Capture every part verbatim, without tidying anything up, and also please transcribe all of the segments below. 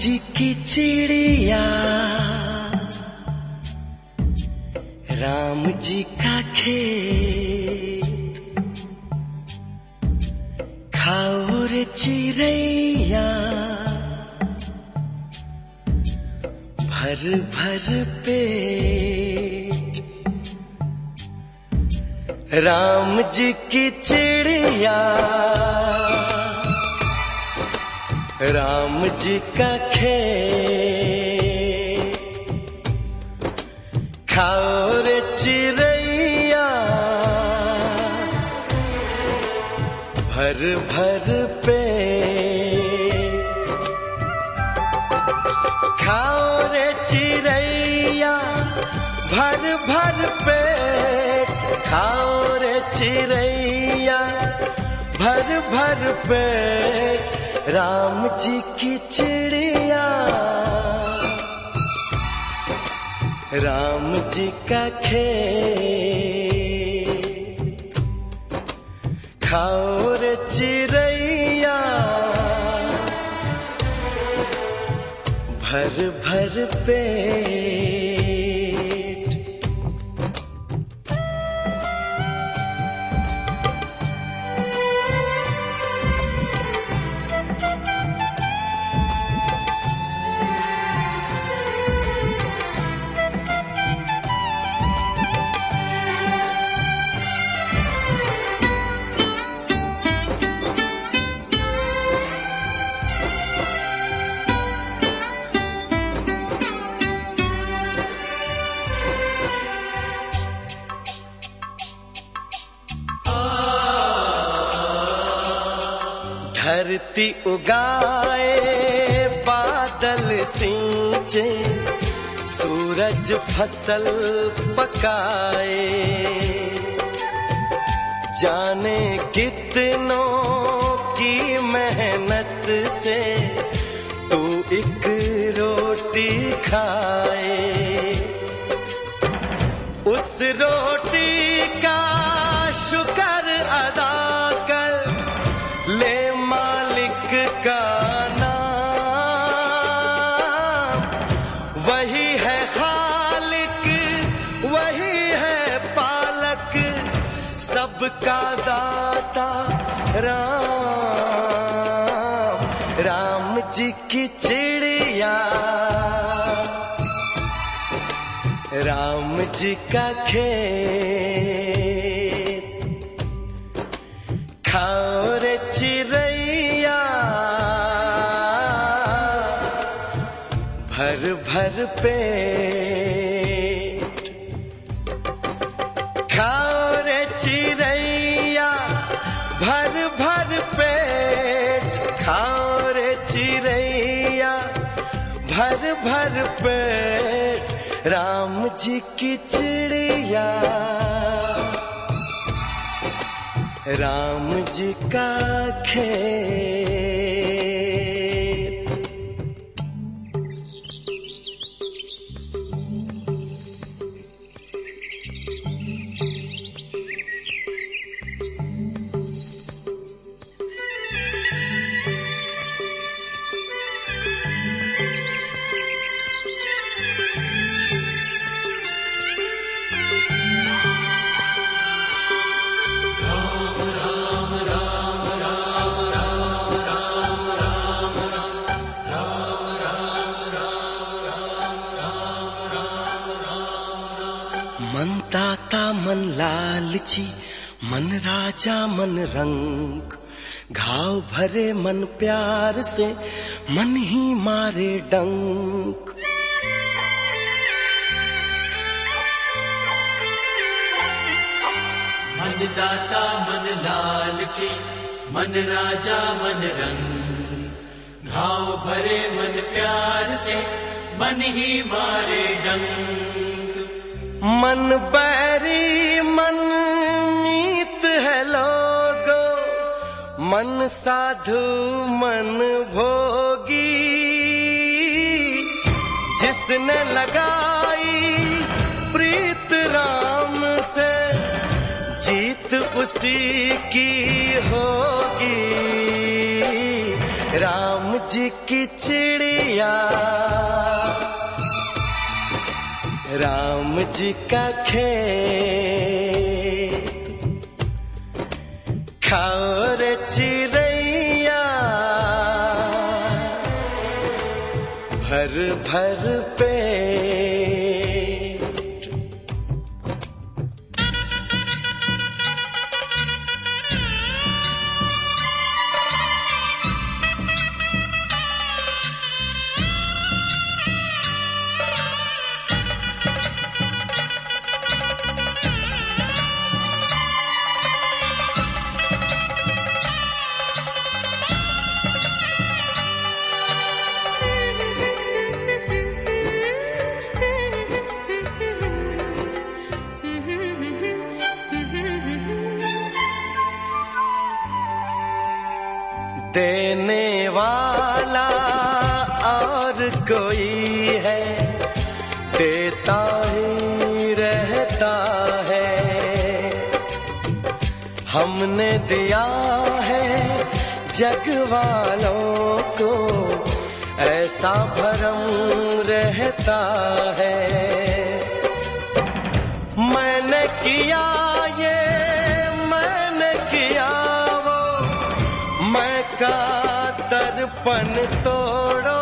जी की चिड़िया, राम जी का खेत, खाओ रे चिड़ैया भर भर पेट। राम जी की चिड़िया, राम जी का खेत, खाओ रे चिड़ैया भर भर पेट। खाओ रे चिड़ैया भर भर पेट, खाओ रे चिड़ैया भर भर पेट। राम जी की चिड़िया, राम जी का खेत, खाओ रे चिड़ैया भर भर पेट। धरती उगाए बादल सींचे, सूरज फसल पकाए, जाने कितनों की मेहनत से तू एक रोटी खाए। उस रोटी का शुक्र अदा कर ले मालिक का नाम। वही है खालिक, वही है पालक, सबका दाता राम। राम जी की चिड़िया, राम जी का खेत, खाओ रे चिड़ैया भर भर पेट। खाओ रे चिड़ैया भर भर पेट, खाओ रे चिड़ैया भर भर पेट। राम जी की चिड़िया, राम जी का खेत। मन दाता मन लालची, मन राजा मन रंग, घाव भरे मन प्यार से, मन ही मारे डंक। मन दाता मन लालची, मन राजा मन रंग, घाव भरे मन प्यार से, मन ही मारे डंक। मन बैरी मन मीत है लोगो, मन साधु मन भोगी। जिसने लगाई प्रीत राम से, जीत उसी की होगी। राम जी की चिड़िया, राम जी का खेत, खाओ रे चिड़ैया भर भर पेट। देने वाला और कोई है, देता ही रहता है। हमने दिया है जग वालों को, ऐसा भरम रहता है। मैंने किया ये, मैंने किया वो, मैं का दर्पण तोड़ो,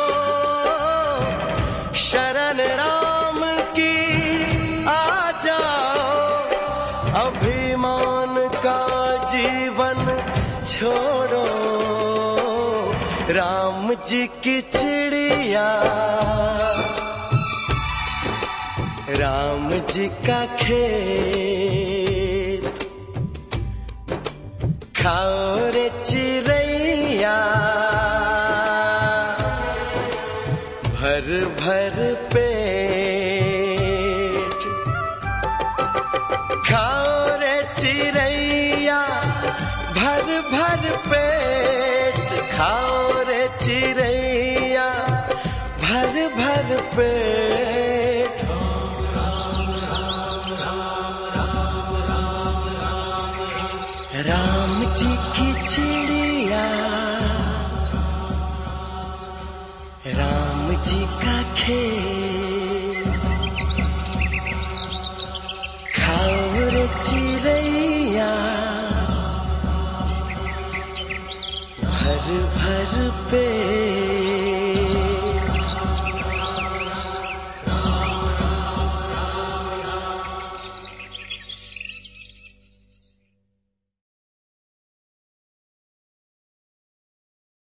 शरण राम की आ जाओ, अभिमान का जीवन छोड़ो। राम जी की चिड़िया, राम जी का खेत, खाओ रे चिड़ैया भर भर पेट। खाओ रे चिड़ैया भर भर पेट, खाओ रे चिड़ैया भर भर पेट। राम जी की चिड़िया, राम जी का खेत।